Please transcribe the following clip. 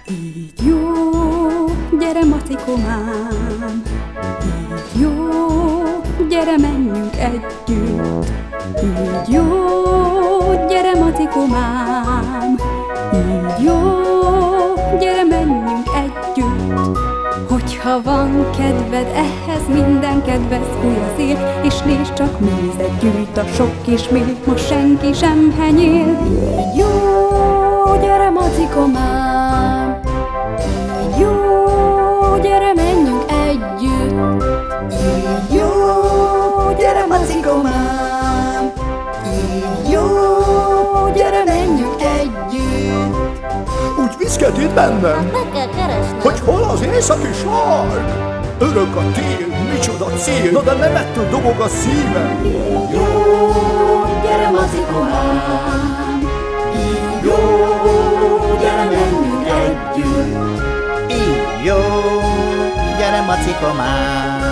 Így jó, gyere macikomám, így jó, gyere menjünk együtt. Így jó, gyere macikomám, így jó, gyere menjünk együtt. Hogyha van kedved ehhez, minden kedvez fúj a szél, és nézd csak, mézet gyűjt a sok kis mél, most senki sem henyél. Így jó, gyere macikomám, így jó, gyere menjünk együtt. Így jó, gyere macikomám, így jó, gyere menjünk együtt. Úgy viszket bennem, Meg kell keresnem. hogy hol az északi sark. Örök a tél, micsoda cél, na de nem ettől dobog a szívem. Így jó, gyere macikomám, így jó, gyere menjünk együtt. Így jó, gyere macikomám,